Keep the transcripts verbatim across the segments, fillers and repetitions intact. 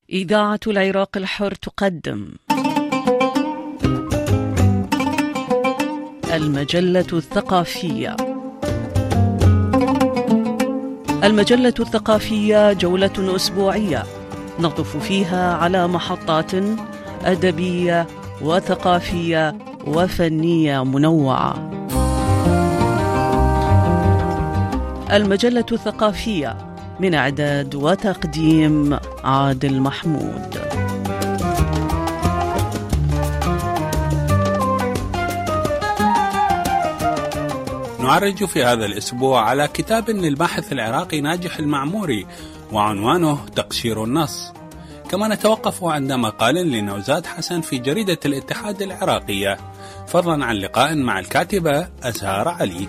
إذاعة العراق الحر تقدم المجلة الثقافية. المجلة الثقافية جولة أسبوعية نقطف فيها على محطات أدبية وثقافية وفنية منوعة. المجلة الثقافية من إعداد وتقديم عادل محمود. نعرج في هذا الأسبوع على كتاب للباحث العراقي ناجح المعموري وعنوانه تقشير النص، كما نتوقف عند مقال لنوزاد حسن في جريدة الاتحاد العراقية، فضلا عن لقاء مع الكاتبة أزهار علي.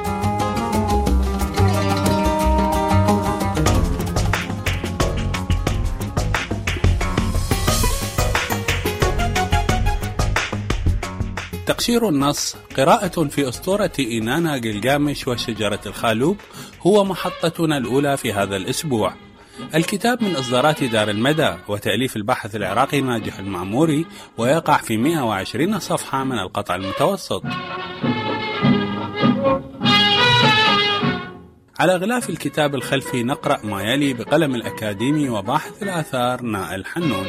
تقشير النص قراءة في أسطورة إنانا جلجامش وشجرة الخالوب هو محطتنا الأولى في هذا الأسبوع. الكتاب من إصدارات دار المدى وتأليف الباحث العراقي ناجح المعموري، ويقع في مئة وعشرين صفحة من القطع المتوسط. على غلاف الكتاب الخلفي نقرأ ما يلي بقلم الأكاديمي وباحث الآثار نائل حنون.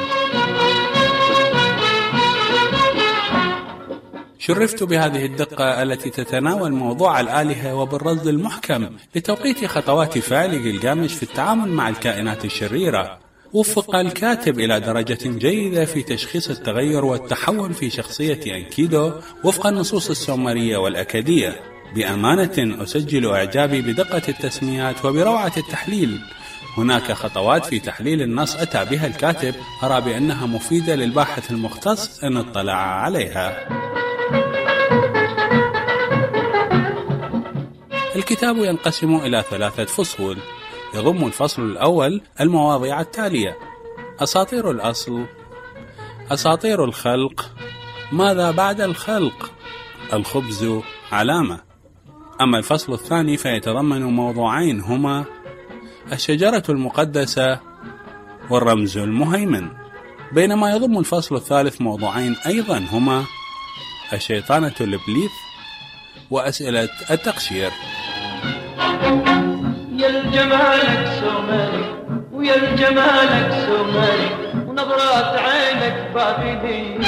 شرفت بهذه الدقة التي تتناول موضوع الآلهة وبالرصد المحكم لتوقيت خطوات فعل جلجامش في التعامل مع الكائنات الشريرة. وفق الكاتب إلى درجة جيدة في تشخيص التغير والتحول في شخصية أنكيدو وفق النصوص السومرية والأكادية. بأمانة أسجل إعجابي بدقة التسميات وبروعة التحليل. هناك خطوات في تحليل النص أتى بها الكاتب أرى بأنها مفيدة للباحث المختص أن اطلع عليها. الكتاب ينقسم إلى ثلاثة فصول. يضم الفصل الأول المواضيع التالية: أساطير الأصل، أساطير الخلق، ماذا بعد الخلق، الخبز علامة. أما الفصل الثاني فيتضمن موضوعين هما الشجرة المقدسة والرمز المهيمن، بينما يضم الفصل الثالث موضوعين أيضا هما الشيطانة الإبليث وأسئلة التقشير. يا الجمالك سومري ويا الجمالك سومري ونظرات عينك بابلية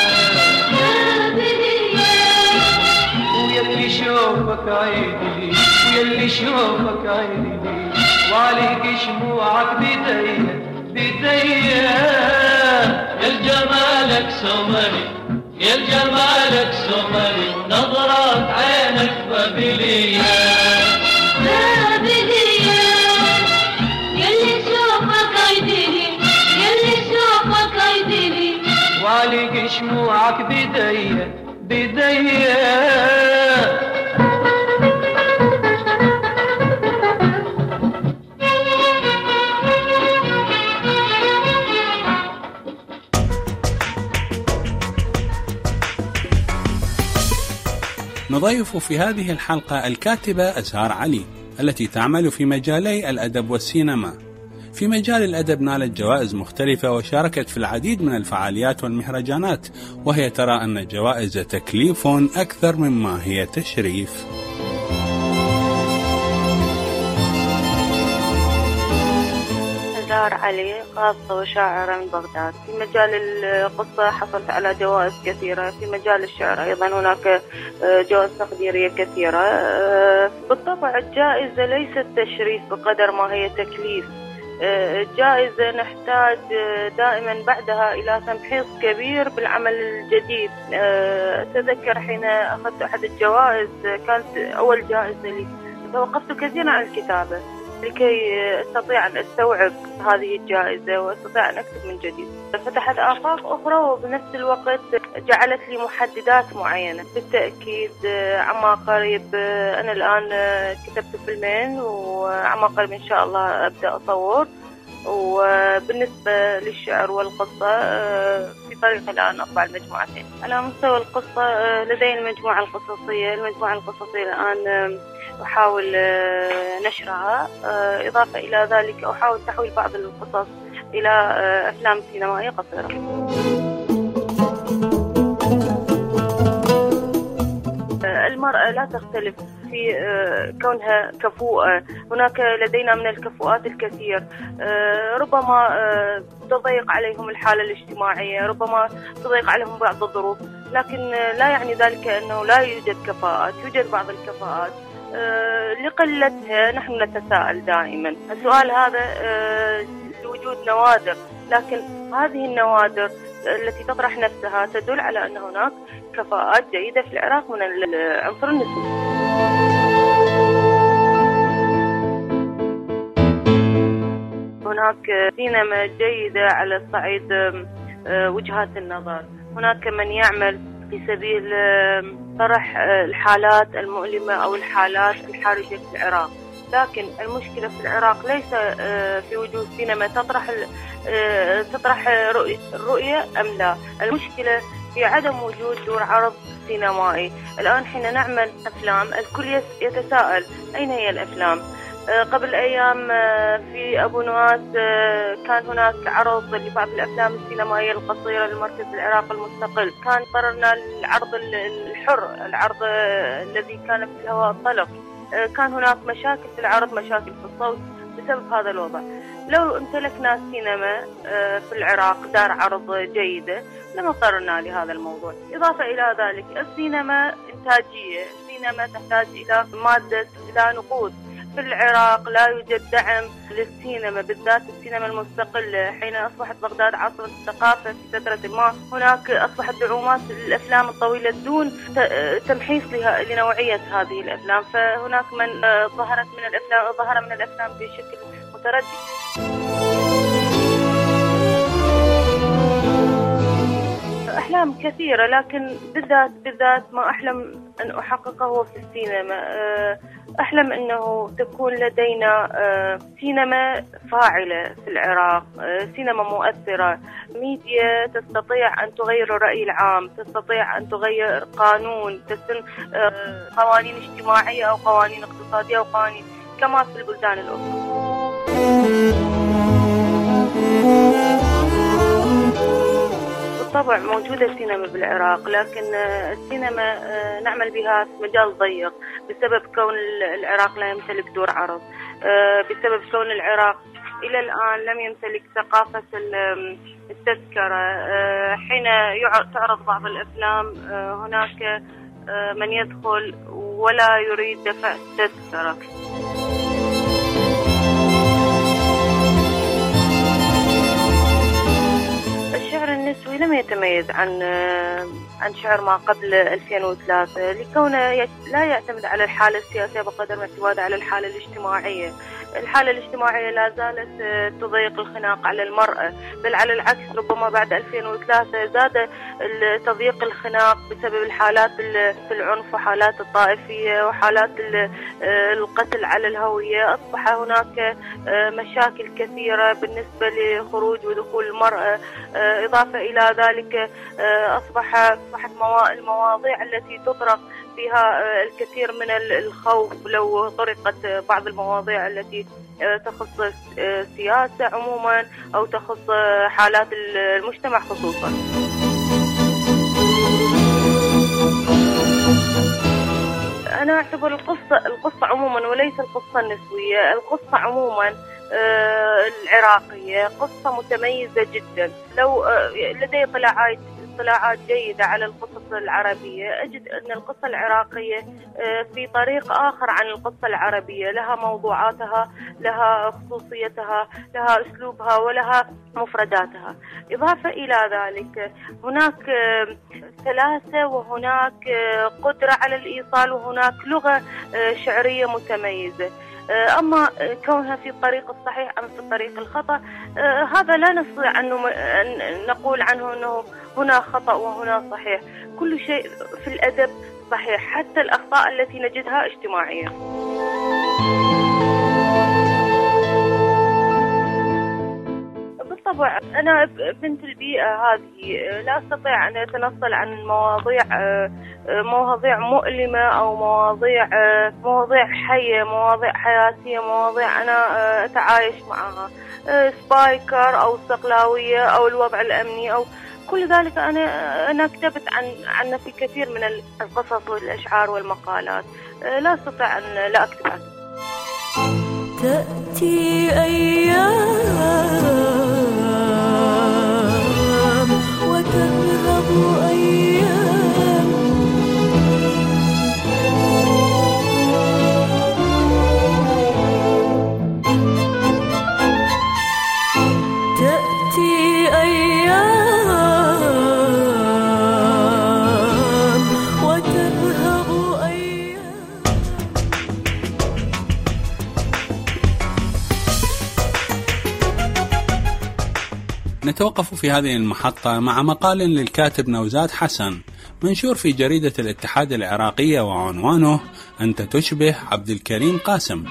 ويا اللي شوفك عيدي ويا اللي شوفك عيدي وعليك شموعك بيدي بيدي. يا الجمالك سومري يا الجمالك سومري ونظرات عينك بابلية وعليك شموعك بيدي بيدي. نضيف في هذه الحلقة الكاتبة أزهار علي التي تعمل في مجالي الأدب والسينما. في مجال الأدب نالت جوائز مختلفة وشاركت في العديد من الفعاليات والمهرجانات، وهي ترى أن الجوائز تكليف أكثر مما هي تشريف. أزهار علي قاصة وشاعرة من بغداد. في مجال القصة حصلت على جوائز كثيرة. في مجال الشعر أيضا هناك جوائز تقديرية كثيرة. بالطبع الجائزة ليست تشريف بقدر ما هي تكليف. الجائزة نحتاج دائما بعدها إلى تمحيص كبير بالعمل الجديد. أتذكر حين أخذت أحد الجوائز كانت أول جائزة لي، توقفت كثيرا عن الكتابة لكي أستطيع أن أستوعب هذه الجائزة وأستطيع أن أكتب من جديد. فتحت آفاق أخرى وبنفس الوقت جعلت لي محددات معينة. بالتأكيد عما قريب أنا الآن كتبت فيلمين وعما قريب إن شاء الله أبدأ أصور. وبالنسبة للشعر والقصة في طريق الآن أطبع المجموعتين. على مستوى القصة لدي المجموعة القصصية. المجموعة القصصية الآن أحاول نشرها. إضافة إلى ذلك أحاول تحويل بعض القصص إلى أفلام سينمائية قصيرة. المرأة لا تختلف في كونها كفؤة، هناك لدينا من الكفؤات الكثير، ربما تضيق عليهم الحالة الاجتماعية، ربما تضيق عليهم بعض الظروف، لكن لا يعني ذلك أنه لا يوجد كفاءات، يوجد بعض الكفاءات لقلتها نحن نتساءل دائما. السؤال هذا لوجود نوادر، لكن هذه النوادر التي تطرح نفسها تدل على أن هناك كفاءات جيدة في العراق من العنصر النسوي. هناك سينما جيدة على صعيد وجهات النظر، هناك من يعمل في سبيل طرح الحالات المؤلمة أو الحالات الحرجة في العراق، لكن المشكلة في العراق ليس في وجود سينما تطرح تطرح الرؤية أم لا، المشكلة في عدم وجود دور عرض سينمائي. الآن حين نعمل أفلام الكل يتساءل أين هي الأفلام؟ قبل أيام في أبو نواس كان هناك عرض لبعض الأفلام السينمائية القصيرة للمركز العراقي المستقل، كان قررنا العرض الحر، العرض الذي كان في الهواء الطلق، كان هناك مشاكل في العرض، مشاكل في الصوت بسبب هذا الوضع. لو امتلكنا سينما في العراق دار عرض جيدة لما اضطرنا لهذا الموضوع. إضافة إلى ذلك السينما إنتاجية، السينما تحتاج إلى مادة، إلى نقود. في العراق لا يوجد دعم للسينما، بالذات السينما المستقلة. حين أصبحت بغداد عاصمة الثقافة في فترة ما، هناك أصبحت دعومات للأفلام الطويلة دون تمحيص لنوعية هذه الأفلام، فهناك من ظهرت من الأفلام ظهر من الأفلام بشكل متردد. أحلام كثيرة، لكن بالذات بالذات ما أحلم أن أحققه في السينما. أحلم أنه تكون لدينا سينما فاعلة في العراق، سينما مؤثرة، ميديا تستطيع أن تغير الرأي العام، تستطيع أن تغير قانون، تسن قوانين اجتماعية أو قوانين اقتصادية أو قوانين كما في البلدان الأخرى. بالطبع موجودة السينما بالعراق، لكن السينما نعمل بها في مجال ضيق بسبب كون العراق لا يمتلك دور عرض، بسبب كون العراق إلى الآن لم يمتلك ثقافة التذكرة. حين تعرض بعض الأفلام هناك من يدخل ولا يريد دفع التذكرة. الشعر النسوي لم يتميز عن عن شعر ما قبل ألفين وثلاثة، لكونه لا يعتمد على الحالة السياسية بقدر ما اعتماده على الحالة الاجتماعية. الحالة الاجتماعية لا زالت تضيق الخناق على المرأة، بل على العكس ربما بعد ألفين وثلاثة زاد تضييق الخناق بسبب الحالات في العنف وحالات الطائفية وحالات القتل على الهوية. أصبح هناك مشاكل كثيرة بالنسبة لخروج ودخول المرأة. إضافة إلى ذلك أصبح أصبحت المواضيع التي تطرق فيها الكثير من الخوف لو طرقت بعض المواضيع التي تخص السياسة عموما أو تخص حالات المجتمع خصوصا. أنا أعتبر القصة القصة عموما وليس القصة النسوية، القصة عموما العراقية قصة متميزة جدا. لو لدي اطلاعات اطلاعات جيدة على القصص العربية أجد أن القصة العراقية في طريق آخر عن القصة العربية، لها موضوعاتها، لها خصوصيتها، لها أسلوبها ولها مفرداتها. إضافة إلى ذلك هناك سلاسة وهناك قدرة على الإيصال وهناك لغة شعرية متميزة. أما كونها في الطريق الصحيح أم في الطريق الخطأ هذا لا نستطيع أن نقول عنه أنه هنا خطأ وهنا صحيح. كل شيء في الأدب صحيح، حتى الأخطاء التي نجدها اجتماعية. بالطبع أنا بنت البيئة هذه لا أستطيع أن أتنصل عن مواضيع مواضيع مؤلمة أو مواضيع مواضيع حية، مواضيع حياتية، مواضيع أنا أتعايش معها، سبايكر أو الصقلاوية أو الوضع الأمني أو كل ذلك. أنا أنا كتبت عن عنه في كثير من القصص والأشعار والمقالات، لا أستطيع أن لا أكتب عنه. تأتي أيام وتذهب أيام، تأتي أيام وتذهب أيام. نتوقف في هذه المحطة مع مقال للكاتب نوزاد حسن منشور في جريدة الاتحاد العراقية وعنوانه أنت تشبه عبد الكريم قاسم.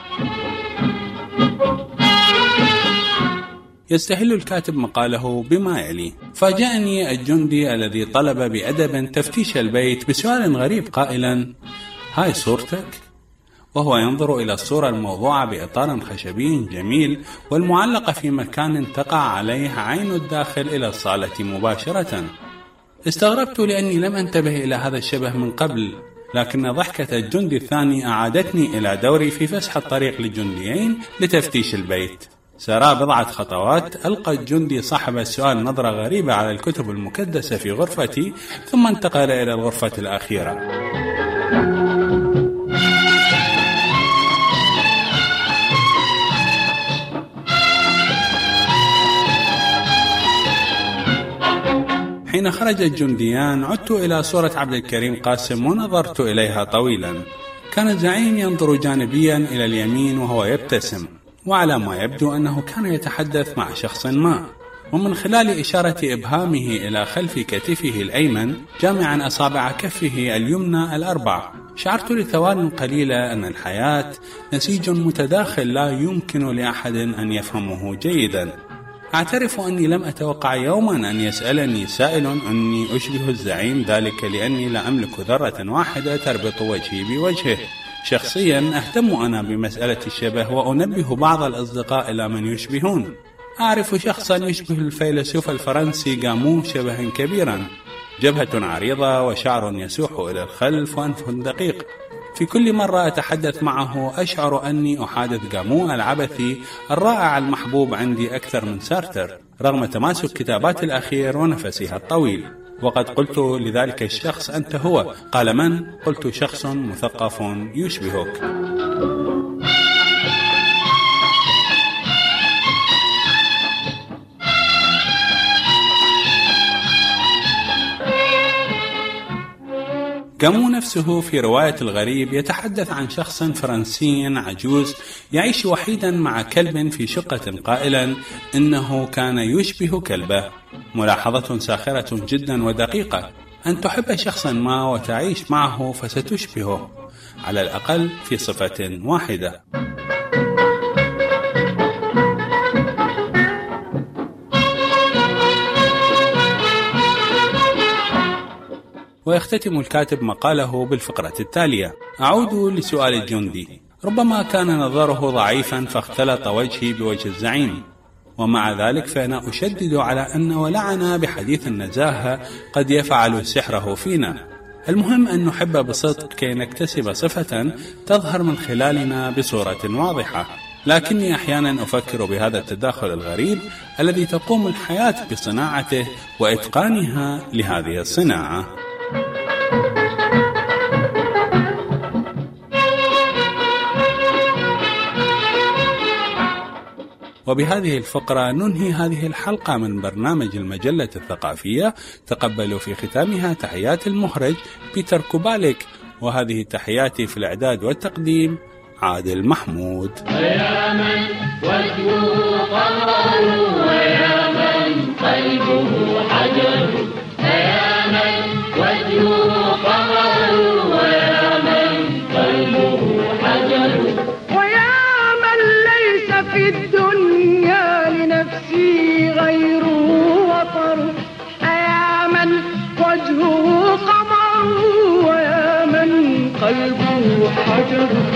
يستهل الكاتب مقاله بما يلي: فاجأني الجندي الذي طلب بأدب تفتيش البيت بسؤال غريب قائلا: هاي صورتك؟ وهو ينظر إلى الصورة الموضوعة بإطار خشبي جميل والمعلقة في مكان تقع عليه عين الداخل إلى الصالة مباشرة. استغربت لأني لم أنتبه إلى هذا الشبه من قبل، لكن ضحكة الجندي الثاني أعادتني إلى دوري في فسح الطريق للجنديين لتفتيش البيت. سرى بضعة خطوات، ألقى الجندي صاحب السؤال نظرة غريبة على الكتب المكدسة في غرفتي، ثم انتقل إلى الغرفة الأخيرة. حين خرج الجنديان عدت إلى صورة عبد الكريم قاسم ونظرت إليها طويلا. كان الزعيم ينظر جانبيا إلى اليمين وهو يبتسم، وعلى ما يبدو أنه كان يتحدث مع شخص ما، ومن خلال إشارة إبهامه إلى خلف كتفه الأيمن جامعا أصابع كفه اليمنى الأربع، شعرت لثوان قليلة أن الحياة نسيج متداخل لا يمكن لأحد أن يفهمه جيدا. أعترف أني لم أتوقع يوما أن يسألني سائل أني أشبه الزعيم، ذلك لأني لا أملك ذرة واحدة تربط وجهي بوجهه. شخصيا أهتم أنا بمسألة الشبه وأنبه بعض الأصدقاء إلى من يشبهون. أعرف شخصا يشبه الفيلسوف الفرنسي جامو شبها كبيرا، جبهة عريضة وشعر يسوح إلى الخلف وأنف دقيق. في كل مرة أتحدث معه أشعر أني أحادث جامو العبثي الرائع المحبوب عندي أكثر من سارتر، رغم تماسك كتابات الأخير ونفسها الطويل. وقد قلت لذلك الشخص أنت هو. قال من؟ قلت شخص مثقف يشبهك. جامو نفسه في رواية الغريب يتحدث عن شخص فرنسي عجوز يعيش وحيدا مع كلب في شقة، قائلا إنه كان يشبه كلبه. ملاحظة ساخرة جدا ودقيقة، أن تحب شخصا ما وتعيش معه فستشبهه على الأقل في صفة واحدة. ويختتم الكاتب مقاله بالفقرة التالية: أعود لسؤال الجندي. ربما كان نظره ضعيفا فاختلط وجهي بوجه الزعيم، ومع ذلك فأنا أشدد على أن ولعنا بحديث النزاهة قد يفعل سحره فينا. المهم أن نحب بصدق كي نكتسب صفة تظهر من خلالنا بصورة واضحة. لكني أحيانا أفكر بهذا التداخل الغريب الذي تقوم الحياة بصناعته وإتقانها لهذه الصناعة. وبهذه الفقرة ننهي هذه الحلقة من برنامج المجلة الثقافية. تقبلوا في ختامها تحيات المخرج بيتر كوباليك، وهذه تحياتي في الإعداد والتقديم عادل محمود. يا من وجهه قمر ويا من قلبه حجر، يا من وجهه قمر ويا من قلبه حجر، ويا من ليس في الدنيا لنفسي غير حجر